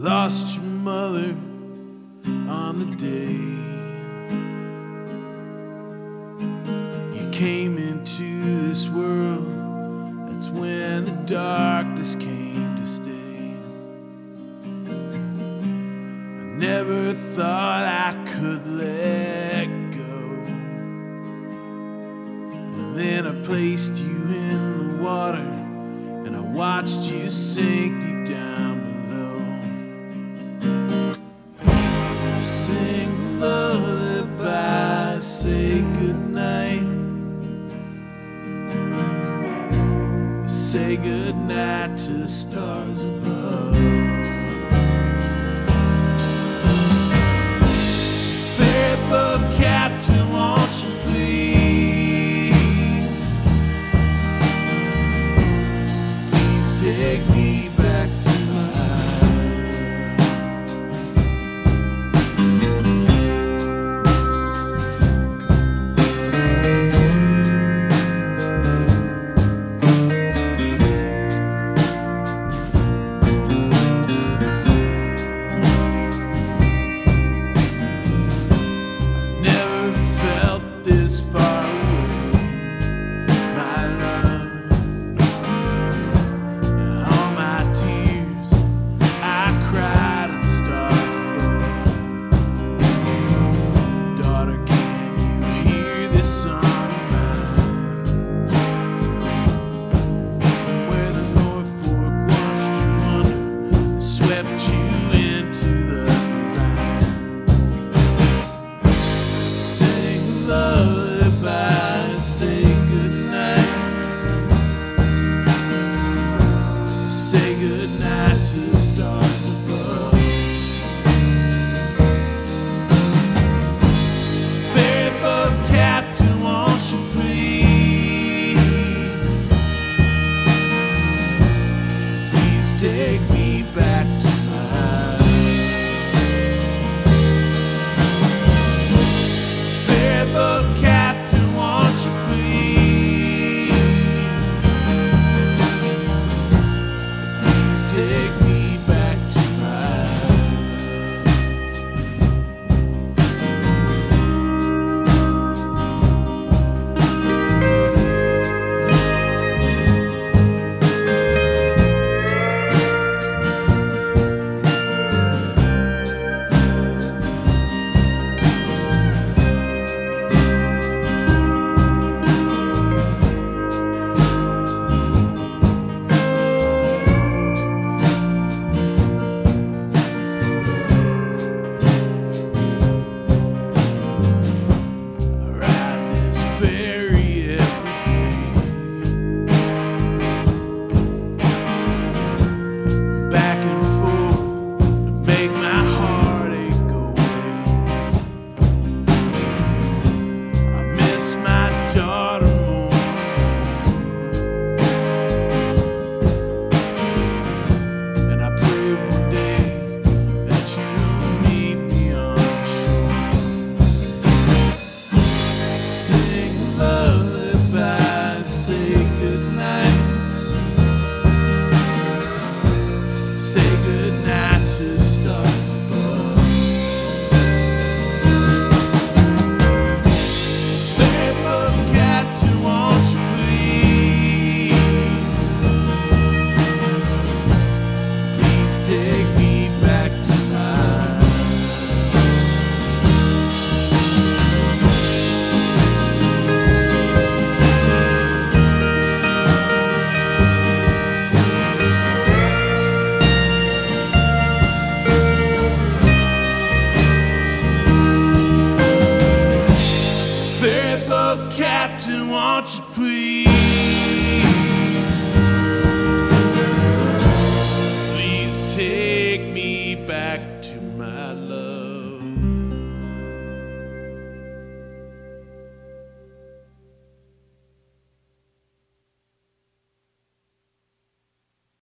lost your mother on the day you came into this world. That's when the darkness came to stay. I never thought I could let go, and then I placed you in the water, and I watched you sink deep down below. Sing a lullaby, say goodnight. Say goodnight to the stars above. Ferry boat captain, won't you please take me